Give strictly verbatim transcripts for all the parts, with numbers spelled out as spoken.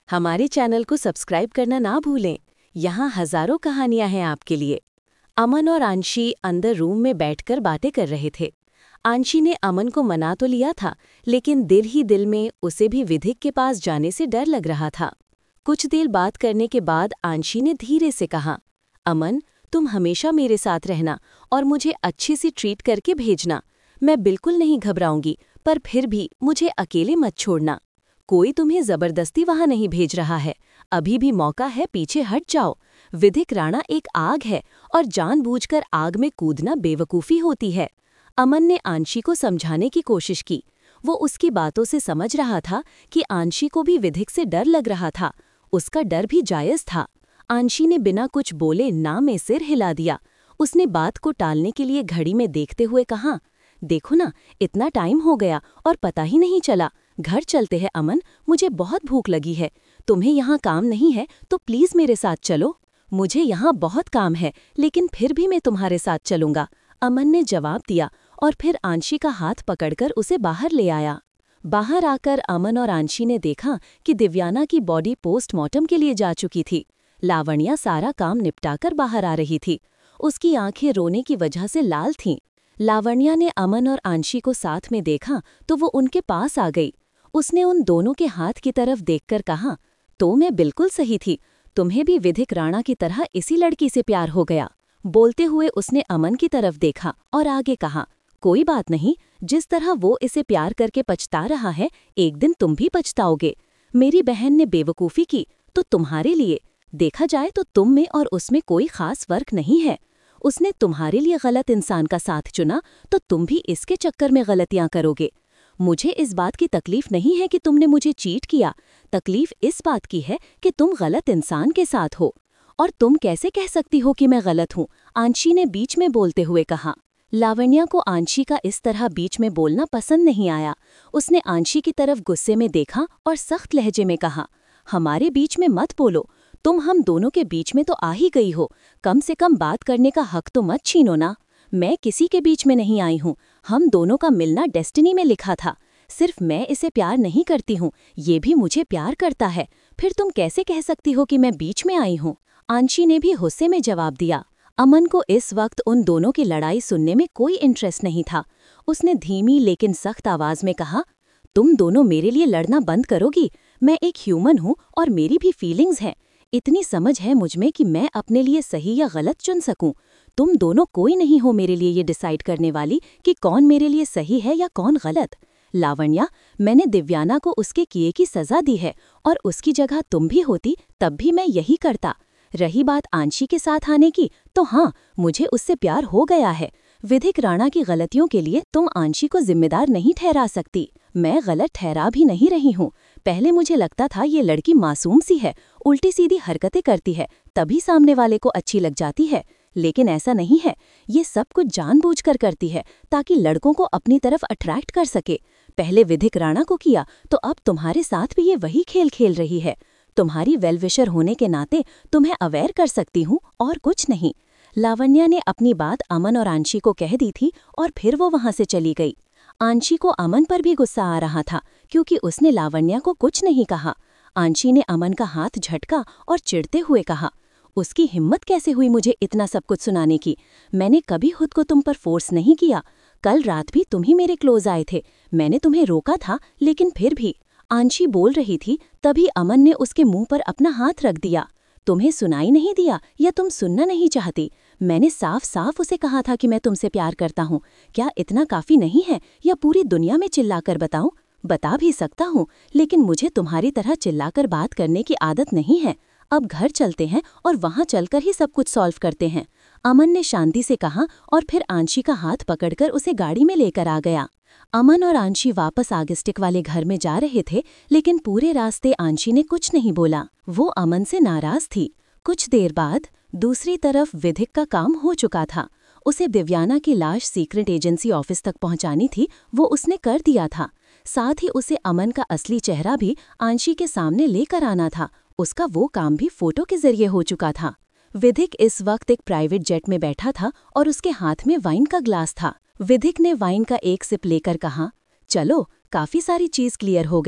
हमारे चैनल को सब्सक्राइब करना ना भूलें। यहाँ हजारों कहानियां हैं आपके लिए। अमन और आंशी अंदर रूम में बैठकर बातें कर रहे थे। आंशी ने अमन को मना तो लिया था, लेकिन दिल ही दिल में उसे भी विधिक के पास जाने से डर लग रहा था। कुछ देर बात करने के बाद आंशी ने धीरे से कहा, अमन, तुम हमेशा मेरे साथ रहना और मुझे अच्छे से ट्रीट करके भेजना। मैं बिल्कुल नहीं घबराऊंगी, पर फिर भी मुझे अकेले मत छोड़ना। कोई तुम्हें जबरदस्ती वहां नहीं भेज रहा है। अभी भी मौका है, पीछे हट जाओ। विधिक राणा एक आग है और जानबूझकर आग में कूदना बेवकूफ़ी होती है। अमन ने आंशी को समझाने की कोशिश की। वो उसकी बातों से समझ रहा था कि आंशी को भी विधिक से डर लग रहा था। उसका डर भी जायज़ था। आंशी ने बिना कुछ बोले ना में सिर हिला दिया। उसने बात को टालने के लिए घड़ी में देखते हुए कहा, देखो ना, इतना टाइम हो गया और पता ही नहीं चला। घर चलते हैं अमन, मुझे बहुत भूख लगी है। तुम्हें यहाँ काम नहीं है तो प्लीज़ मेरे साथ चलो। मुझे यहाँ बहुत काम है, लेकिन फिर भी मैं तुम्हारे साथ चलूँगा, अमन ने जवाब दिया और फिर आंशी का हाथ पकड़कर उसे बाहर ले आया। बाहर आकर अमन और आंशी ने देखा कि दिव्याना की बॉडी पोस्टमार्टम के लिए जा चुकी थी। लावण्या सारा काम निपटाकर बाहर आ रही थी। उसकी आंखें रोने की वजह से लाल थीं। लावण्या ने अमन और आंशी को साथ में देखा तो वो उनके पास आ गई। उसने उन दोनों के हाथ की तरफ देखकर कहा, तो मैं बिल्कुल सही थी। तुम्हें भी विधिक राणा की तरह इसी लड़की से प्यार हो गया। बोलते हुए उसने अमन की तरफ देखा और आगे कहा, कोई बात नहीं, जिस तरह वो इसे प्यार करके पछता रहा है, एक दिन तुम भी पछताओगे। मेरी बहन ने बेवकूफ़ी की तो तुम्हारे लिए। देखा जाए तो तुम में और उसमें कोई खास फर्क नहीं है। उसने तुम्हारे लिए गलत इंसान का साथ चुना तो तुम भी इसके चक्कर में गलतियां करोगे। मुझे इस बात की तकलीफ नहीं है कि तुमने मुझे चीट किया। तकलीफ इस बात की है कि तुम गलत इंसान के साथ हो। और तुम कैसे कह सकती हो कि मैं गलत हूँ, आंशी ने बीच में बोलते हुए कहा। लावण्या को आंशी का इस तरह बीच में बोलना पसंद नहीं आया। उसने आंशी की तरफ गुस्से में देखा और सख्त लहजे में कहा, हमारे बीच में मत बोलो। तुम हम दोनों के बीच में तो आ ही गई हो, कम से कम बात करने का हक तो मत छीनो ना। मैं किसी के बीच में नहीं आई हूँ। हम दोनों का मिलना डेस्टिनी में लिखा था। सिर्फ मैं इसे प्यार नहीं करती हूँ, ये भी मुझे प्यार करता है। फिर तुम कैसे कह सकती हो कि मैं बीच में आई हूँ? आंशी ने भी गुस्से में जवाब दिया। अमन को इस वक्त उन दोनों की लड़ाई सुनने में कोई इंटरेस्ट नहीं था। उसने धीमी लेकिन सख्त आवाज में कहा, तुम दोनों मेरे लिए लड़ना बंद करोगी? मैं एक ह्यूमन हूँ और मेरी भी फीलिंग्स हैं। इतनी समझ है मुझमें कि मैं अपने लिए सही या गलत चुन सकूं। तुम दोनों कोई नहीं हो मेरे लिए ये डिसाइड करने वाली कि कौन मेरे लिए सही है या कौन गलत। लावण्या, मैंने दिव्याना को उसके किए की सजा दी है और उसकी जगह तुम भी होती तब भी मैं यही करता। रही बात आंशी के साथ आने की, तो हाँ, मुझे उससे प्यार हो गया है। विधिक राणा की गलतियों के लिए तुम आंशी को जिम्मेदार नहीं ठहरा सकती। मैं गलत ठहरा भी नहीं रही हूँ। पहले मुझे लगता था ये लड़की मासूम सी है, उल्टी सीधी हरकतें करती है, तभी सामने वाले को अच्छी लग जाती है। लेकिन ऐसा नहीं है। ये सब कुछ जानबूझकर करती है ताकि लड़कों को अपनी तरफ अट्रैक्ट कर सके। पहले विधिक राणा को किया तो अब तुम्हारे साथ भी ये वही खेल खेल रही है। तुम्हारी वेलविशर होने के नाते तुम्हें अवेयर कर सकती हूँ और कुछ नहीं। लावण्या ने अपनी बात अमन और आंशी को कह दी थी और फिर वो वहां से चली गई। आंशी को अमन पर भी गुस्सा आ रहा था क्योंकि उसने लावण्या को कुछ नहीं कहा। आंशी ने अमन का हाथ झटका और चिढ़ते हुए कहा, उसकी हिम्मत कैसे हुई मुझे इतना सब कुछ सुनाने की? मैंने कभी खुद को तुम पर फोर्स नहीं किया। कल रात भी तुम ही मेरे क्लोज आए थे। मैंने तुम्हें रोका था, लेकिन फिर भी। आंशी बोल रही थी, तभी अमन ने उसके मुंह पर अपना हाथ रख दिया। तुम्हें सुनाई नहीं दिया या तुम सुनना नहीं चाहती? मैंने साफ साफ उसे कहा था कि मैं तुमसे प्यार करता हूँ। क्या इतना काफी नहीं है या पूरी दुनिया में चिल्लाकर बताऊं? बता भी सकता हूँ, लेकिन मुझे तुम्हारी तरह चिल्लाकर बात करने की आदत नहीं है। अब घर चलते हैं और वहां चलकर ही सब कुछ सॉल्व करते हैं, अमन ने शांति से कहा और फिर आंशी का हाथ पकड़कर उसे गाड़ी में लेकर आ गया। अमन और आंशी वापस आगस्टिक वाले घर में जा रहे थे, लेकिन पूरे रास्ते आंशी ने कुछ नहीं बोला। वो अमन से नाराज थी। कुछ देर बाद दूसरी तरफ विधिक का काम हो चुका था। उसे दिव्याना की लाश सीक्रेट एजेंसी ऑफिस तक पहुंचानी थी, वो उसने कर दिया था। साथ ही उसे अमन का असली चेहरा भी आंशी के सामने लेकर आना था। उसका वो काम भी फोटो के जरिए हो चुका था। विधिक इस वक्त एक प्राइवेट जेट में बैठा था और उसके हाथ में वाइन का ग्लास था। विधिक ने वाइन का एक सिप लेकर कहा, चलो, काफी सारी चीज क्लियर हो गई।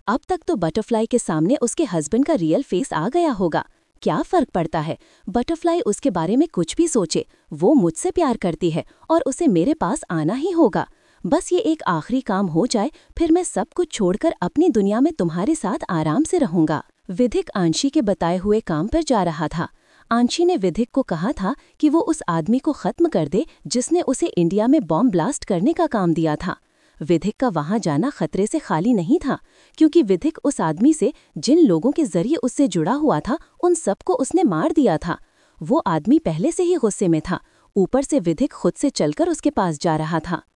अब तक तो बटरफ्लाई के सामने उसके हस्बैंड का रियल फेस आ गया होगा। क्या फर्क पड़ता है, बटरफ्लाई उसके बारे में कुछ भी सोचे, वो मुझसे प्यार करती है और उसे मेरे पास आना ही होगा। बस ये एक आखिरी काम हो जाए, फिर मैं सब कुछ छोड़कर अपनी दुनिया में तुम्हारे साथ आराम से रहूंगा। विधिक आंशी के बताए हुए काम पर जा रहा था। आंशी ने विधिक को कहा था कि वो उस आदमी को खत्म कर दे जिसने उसे इंडिया में बॉम्ब ब्लास्ट करने का काम दिया था। विधिक का वहां जाना खतरे से खाली नहीं था, क्योंकि विधिक उस आदमी से जिन लोगों के जरिए उससे जुड़ा हुआ था उन सबको उसने मार दिया था। वो आदमी पहले से ही गुस्से में था, ऊपर से विधिक खुद से चलकर उसके पास जा रहा था।